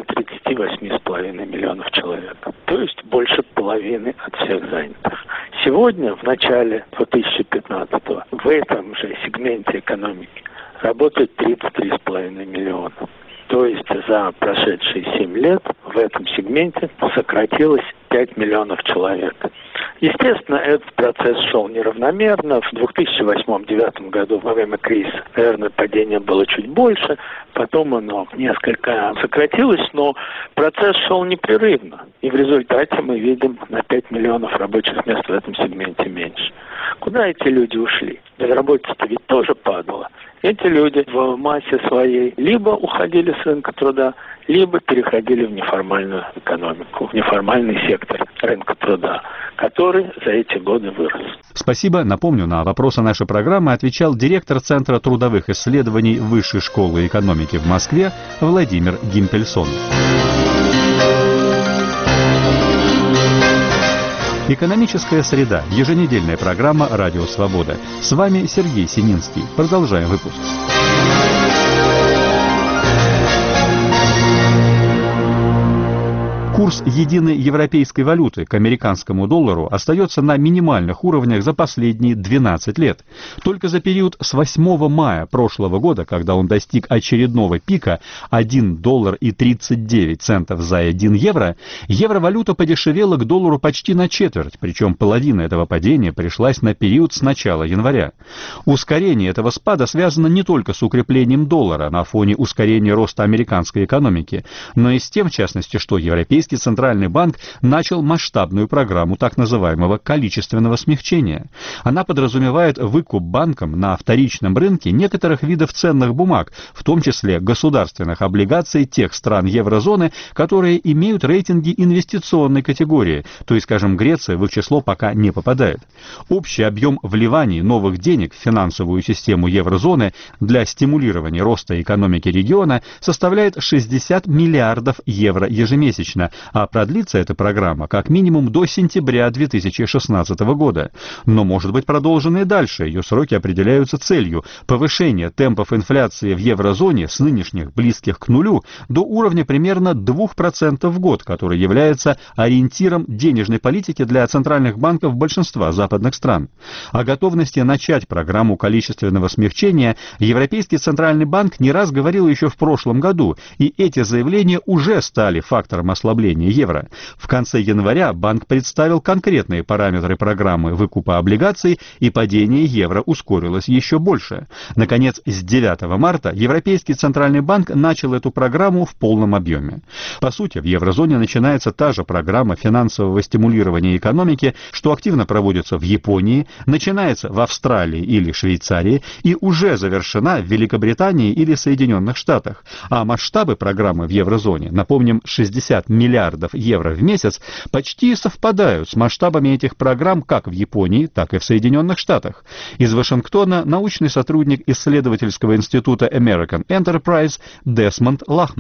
38,5 миллионов человек. То есть больше половины от всех занятых. Сегодня, в начале 2015-го, в этом же сегменте экономики работает 33,5 миллиона. То есть за прошедшие 7 лет в этом сегменте сократилось 5 миллионов человек. Естественно, этот процесс шел неравномерно. В 2008-2009 году во время кризиса, наверное, падение было чуть больше. Потом оно несколько сократилось, но процесс шел непрерывно. И в результате мы видим на 5 миллионов рабочих мест в этом сегменте меньше. Куда эти люди ушли? Безработица ведь тоже падала. Эти люди в массе своей либо уходили с рынка труда, либо переходили в неформальную экономику, в неформальный сектор рынка труда, который за эти годы вырос. Спасибо. Напомню, на вопросы нашей программы отвечал директор Центра трудовых исследований Высшей школы экономики в Москве Владимир Гимпельсон. Экономическая среда. Еженедельная программа «Радио Свобода». С вами Сергей Сининский. Продолжаем выпуск. Курс единой европейской валюты к американскому доллару остается на минимальных уровнях за последние 12 лет. Только за период с 8 мая прошлого года, когда он достиг очередного пика $1.39 за 1 евро, евровалюта подешевела к доллару почти на четверть, причем половина этого падения пришлась на период с начала января. Ускорение этого спада связано не только с укреплением доллара на фоне ускорения роста американской экономики, но и с тем, в частности, что Европейский Центральный банк начал масштабную программу так называемого количественного смягчения. Она подразумевает выкуп банком на вторичном рынке некоторых видов ценных бумаг, в том числе государственных облигаций тех стран еврозоны, которые имеют рейтинги инвестиционной категории, то есть, скажем, Греция в их число пока не попадает. Общий объем вливаний новых денег в финансовую систему еврозоны для стимулирования роста экономики региона составляет 60 миллиардов евро ежемесячно, а продлится эта программа как минимум до сентября 2016 года. Но может быть продолжена и дальше. Ее сроки определяются целью повышения темпов инфляции в еврозоне с нынешних близких к нулю до уровня примерно 2% в год, который является ориентиром денежной политики для центральных банков большинства западных стран. О готовности начать программу количественного смягчения Европейский Центральный банк не раз говорил еще в прошлом году, и эти заявления уже стали фактором ослабления евро. В конце января банк представил конкретные параметры программы выкупа облигаций, и падение евро ускорилось еще больше. Наконец, с 9 марта Европейский Центральный банк начал эту программу в полном объеме. По сути, в еврозоне начинается та же программа финансового стимулирования экономики, что активно проводится в Японии, начинается в Австралии или Швейцарии и уже завершена в Великобритании или Соединенных Штатах. А масштабы программы в еврозоне, напомним, 60 миллиардов евро в месяц, почти совпадают с масштабами этих программ как в Японии, так и в Соединенных Штатах. Из Вашингтона научный сотрудник исследовательского института American Enterprise Десмонд Лахман.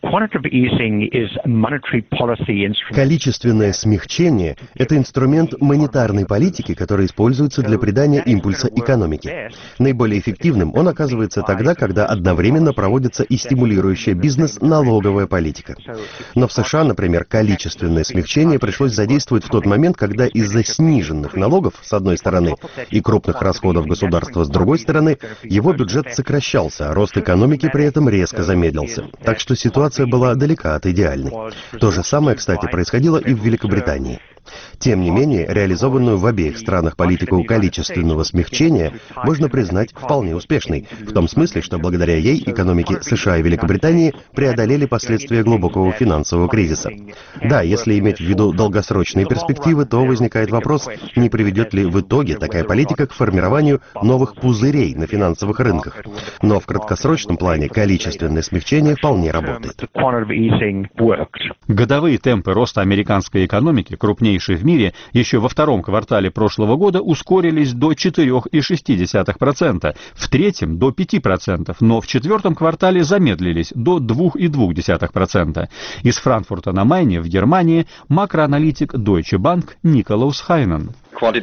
Количественное смягчение – это инструмент монетарной политики, который используется для придания импульса экономике. Наиболее эффективным он оказывается тогда, когда одновременно проводится и стимулирующая бизнес налоговая политика. Но в США, например, количественное смягчение пришлось задействовать в тот момент, когда из-за сниженных налогов, с одной стороны, и крупных расходов государства, с другой стороны, его бюджет сокращался, а рост экономики при этом резко замедлился. Так что ситуация была далека от идеальной. То же самое, кстати, происходило и в Великобритании. Тем не менее, реализованную в обеих странах политику количественного смягчения можно признать вполне успешной, в том смысле, что благодаря ей экономики США и Великобритании преодолели последствия глубокого финансового кризиса. Да, если иметь в виду долгосрочные перспективы, то возникает вопрос, не приведет ли в итоге такая политика к формированию новых пузырей на финансовых рынках. Но в краткосрочном плане количественное смягчение вполне работает. Годовые темпы роста американской экономики, крупнейшие в мире, еще во втором квартале прошлого года ускорились до 4,6%, в третьем до 5%, но в четвертом квартале замедлились до 2,2%. Из Франкфурта на Майне в Германии макроаналитик Deutsche Bank Николаус Хайнен.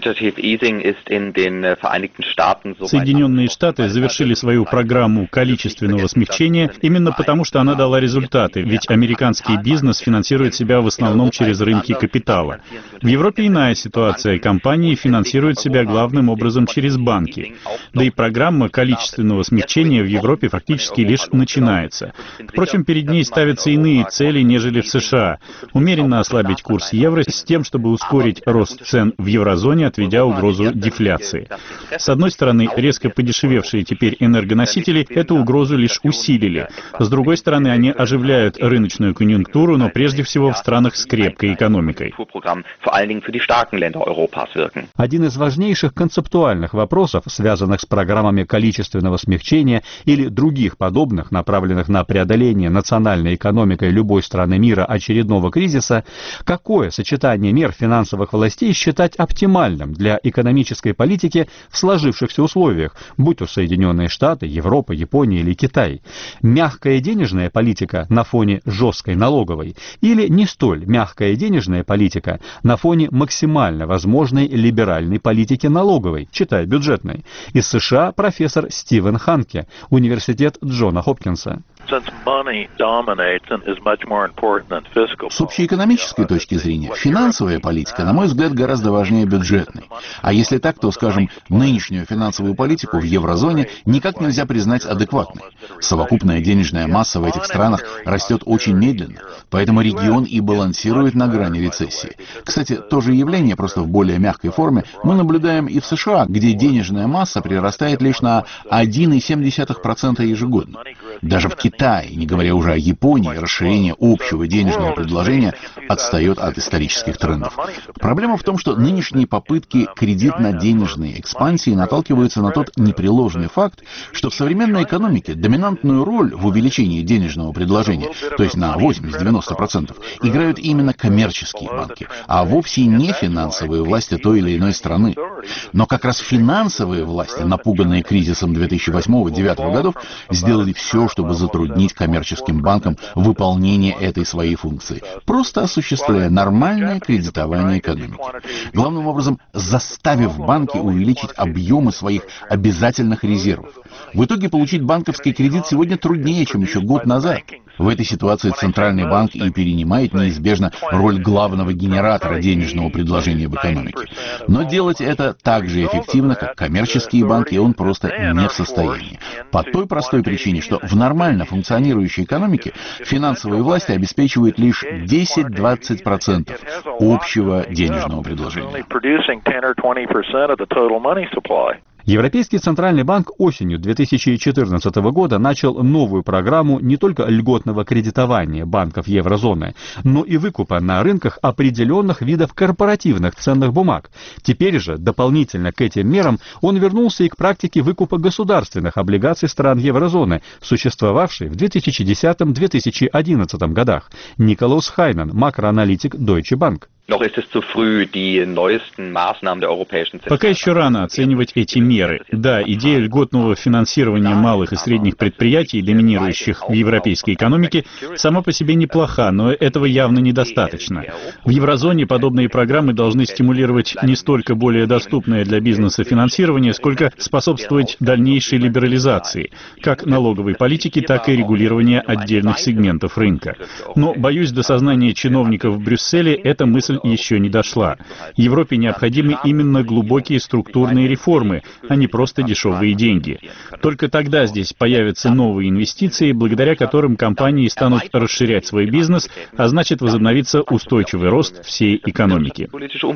Соединенные Штаты завершили свою программу количественного смягчения именно потому, что она дала результаты, ведь американский бизнес финансирует себя в основном через рынки капитала. В Европе иная ситуация, компании финансируют себя главным образом через банки. Да и программа количественного смягчения в Европе фактически лишь начинается. Впрочем, перед ней ставятся иные цели, нежели в США. Умеренно ослабить курс евро с тем, чтобы ускорить рост цен в еврозоне, отведя угрозу дефляции. С одной стороны, резко подешевевшие теперь энергоносители эту угрозу лишь усилили. С другой стороны, они оживляют рыночную конъюнктуру, но прежде всего в странах с крепкой экономикой. Один из важнейших концептуальных вопросов, связанных с программами количественного смягчения или других подобных, направленных на преодоление национальной экономикой любой страны мира очередного кризиса, какое сочетание мер финансовых властей считать оптимальным для экономической политики в сложившихся условиях, будь то Соединенные Штаты, Европа, Япония или Китай. Мягкая денежная политика на фоне жесткой налоговой или не столь мягкая денежная политика на фоне максимально возможной либеральной политики налоговой, читай бюджетной. Из США профессор Стивен Ханке, Университет Джона Хопкинса. С общеэкономической точки зрения, финансовая политика, на мой взгляд, гораздо важнее бюджетной. А если так, то, скажем, нынешнюю финансовую политику в еврозоне никак нельзя признать адекватной. Совокупная денежная масса в этих странах растет очень медленно, поэтому регион и балансирует на грани рецессии. Кстати, то же явление, просто в более мягкой форме, мы наблюдаем и в США, где денежная масса прирастает лишь на 1,7% ежегодно. Даже в Китае, не говоря уже о Японии, расширение общего денежного предложения отстает от исторических трендов. Проблема в том, что нынешние попытки кредитно-денежной экспансии наталкиваются на тот непреложный факт, что в современной экономике доминантную роль в увеличении денежного предложения, то есть на 80-90%, играют именно коммерческие банки, а вовсе не финансовые власти той или иной страны. Но как раз финансовые власти, напуганные кризисом 2008-2009 годов, сделали все, чтобы затруднить коммерческим банкам выполнение этой своей функции, просто осуществляя нормальное кредитование экономики. Главным образом, заставив банки увеличить объемы своих обязательных резервов. В итоге получить банковский кредит сегодня труднее, чем еще год назад. В этой ситуации Центральный банк и перенимает неизбежно роль главного генератора денежного предложения в экономике. Но делать это так же эффективно, как коммерческие банки, он просто не в состоянии. По той простой причине, что в нормально функционирующей экономике финансовые власти обеспечивают лишь 10-20% общего денежного предложения. Европейский Центральный банк осенью 2014 года начал новую программу не только льготного кредитования банков еврозоны, но и выкупа на рынках определенных видов корпоративных ценных бумаг. Теперь же, дополнительно к этим мерам, он вернулся и к практике выкупа государственных облигаций стран еврозоны, существовавшей в 2010-2011 годах. Николаус Хайнен, макроаналитик Deutsche Bank. Пока еще рано оценивать эти меры. Да, идея льготного финансирования малых и средних предприятий, доминирующих в европейской экономике, сама по себе неплоха, но этого явно недостаточно. В еврозоне подобные программы должны стимулировать не столько более доступное для бизнеса финансирование, сколько способствовать дальнейшей либерализации, как налоговой политики, так и регулирования отдельных сегментов рынка. Но, боюсь, до сознания чиновников в Брюсселе эта мысль еще не дошла. Европе необходимы именно глубокие структурные реформы, а не просто дешевые деньги. Только тогда здесь появятся новые инвестиции, благодаря которым компании станут расширять свой бизнес, а значит возобновится устойчивый рост всей экономики.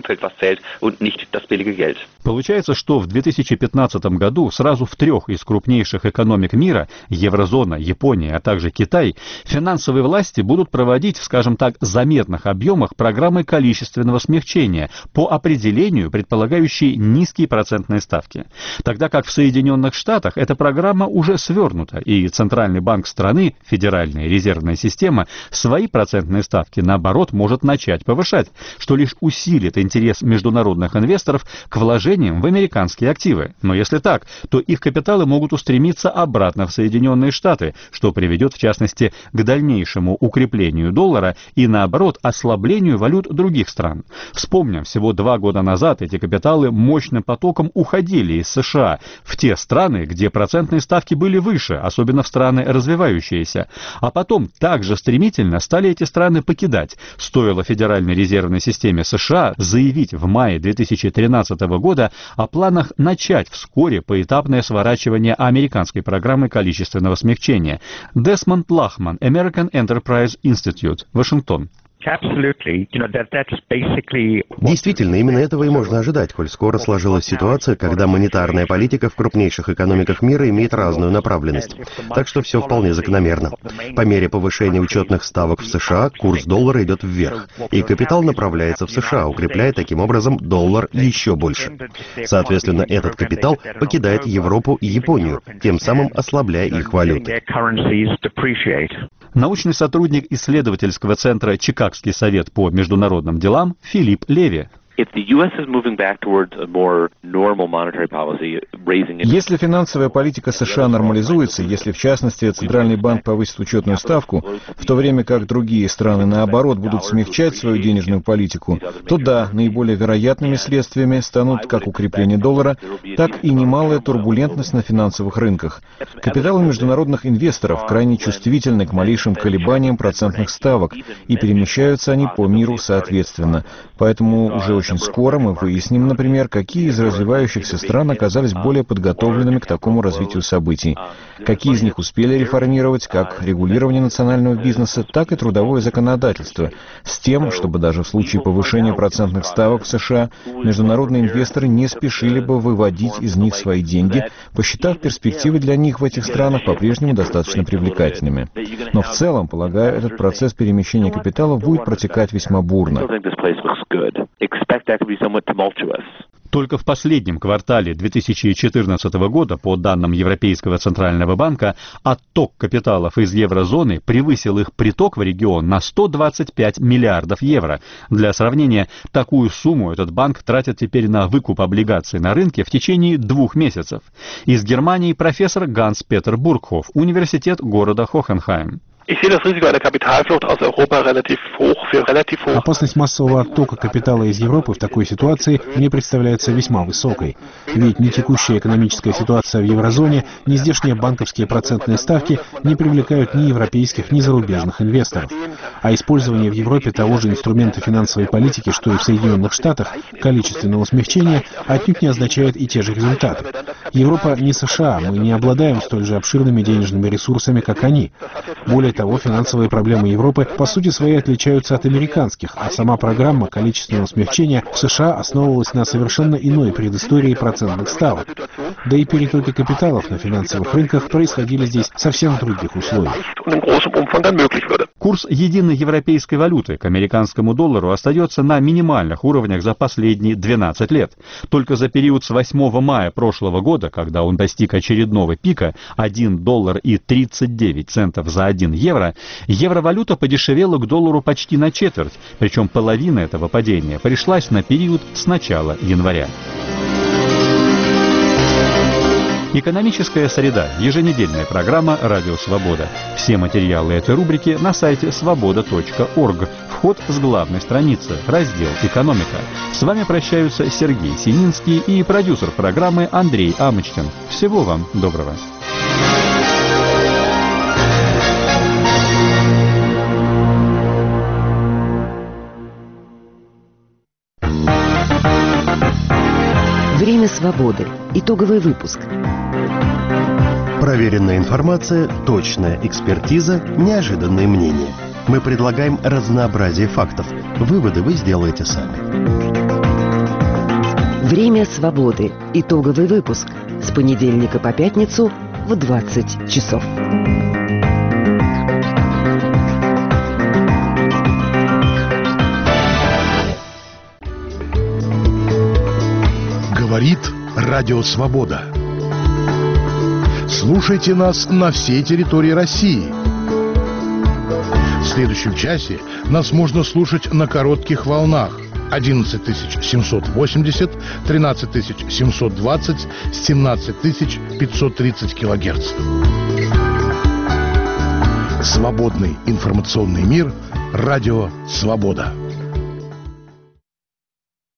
Получается, что в 2015 году сразу в 3 из крупнейших экономик мира – еврозона, Япония, а также Китай – финансовые власти будут проводить в, скажем так, заметных объемах программы количественного смягчения, по определению предполагающие низкие процентные ставки. Тогда как в Соединенных Штатах эта программа уже свернута, и Центральный банк страны, Федеральная резервная система, свои процентные ставки, наоборот, может начать повышать, что лишь усилит интерес международных инвесторов к вложениям в американские активы. Но если так, то их капиталы могут устремиться обратно в Соединенные Штаты, что приведет, в частности, к дальнейшему укреплению доллара и, наоборот, ослаблению валют других стран. Вспомним, всего 2 года назад эти капиталы мощным потоком уходили из США в те страны, где процентные ставки были выше, особенно в страны развивающиеся. А потом также стремительно стали эти страны покидать. Стоило Федеральной резервной системе США заявить в мае 2013 года о планах начать вскоре поэтапное сворачивание американской программы количественного смягчения. Десмонд Лахман, American Enterprise Institute, Вашингтон. Действительно, именно этого и можно ожидать, коль скоро сложилась ситуация, когда монетарная политика в крупнейших экономиках мира имеет разную направленность. Так что все вполне закономерно. По мере повышения учетных ставок в США курс доллара идет вверх, и капитал направляется в США, укрепляя таким образом доллар еще больше. Соответственно, этот капитал покидает Европу и Японию, тем самым ослабляя их валюты. Научный сотрудник исследовательского центра «Чикагский совет по международным делам» Филипп Леви. Если финансовая политика США нормализуется, если в частности Центральный банк повысит учетную ставку, в то время как другие страны наоборот будут смягчать свою денежную политику, то да, наиболее вероятными следствиями станут как укрепление доллара, так и немалая турбулентность на финансовых рынках. Капиталы международных инвесторов крайне чувствительны к малейшим колебаниям процентных ставок, и перемещаются они по миру соответственно. Поэтому уже очень скоро мы выясним, например, какие из развивающихся стран оказались более подготовленными к такому развитию событий, какие из них успели реформировать как регулирование национального бизнеса, так и трудовое законодательство, с тем, чтобы даже в случае повышения процентных ставок в США международные инвесторы не спешили бы выводить из них свои деньги, посчитав перспективы для них в этих странах по-прежнему достаточно привлекательными. Но в целом, полагаю, этот процесс перемещения капитала будет протекать весьма бурно. Только в последнем квартале 2014 года, по данным Европейского центрального банка, отток капиталов из еврозоны превысил их приток в регион на 125 миллиардов евро. Для сравнения, такую сумму этот банк тратит теперь на выкуп облигаций на рынке в течение 2 месяцев. Из Германии профессор Ганс Петер Бургхоф, университет города Хохенхайм. Опасность массового оттока капитала из Европы в такой ситуации мне представляется весьма высокой. Ведь ни текущая экономическая ситуация в еврозоне, ни здешние банковские процентные ставки не привлекают ни европейских, ни зарубежных инвесторов. А использование в Европе того же инструмента финансовой политики, что и в Соединенных Штатах, количественного смягчения, отнюдь не означает и те же результаты. Европа не США, мы не обладаем столь же обширными денежными ресурсами, как они. Более того, финансовые проблемы Европы по сути своей отличаются от американских, а сама программа количественного смягчения в США основывалась на совершенно иной предыстории процентных ставок. Да и перетоки капиталов на финансовых рынках происходили здесь совсем в других условиях. Курс единой европейской валюты к американскому доллару остается на минимальных уровнях за последние 12 лет. Только за период с 8 мая прошлого года, когда он достиг очередного пика $1.39 за 1 евро, евровалюта подешевела к доллару почти на четверть, причем половина этого падения пришлась на период с начала января. Экономическая среда. Еженедельная программа «Радио Свобода». Все материалы этой рубрики на сайте svoboda.org. Вход с главной страницы. Раздел «Экономика». С вами прощаются Сергей Сининский и продюсер программы Андрей Амочкин. Всего вам доброго. Время свободы. Итоговый выпуск. Проверенная информация, точная экспертиза, неожиданные мнения. Мы предлагаем разнообразие фактов. Выводы вы сделаете сами. Время свободы. Итоговый выпуск. С понедельника по пятницу в 20 часов. Говорит Радио Свобода. Слушайте нас на всей территории России. В следующем часе нас можно слушать на коротких волнах 11780, 13720, 17530 килогерц. Свободный информационный мир. Радио Свобода.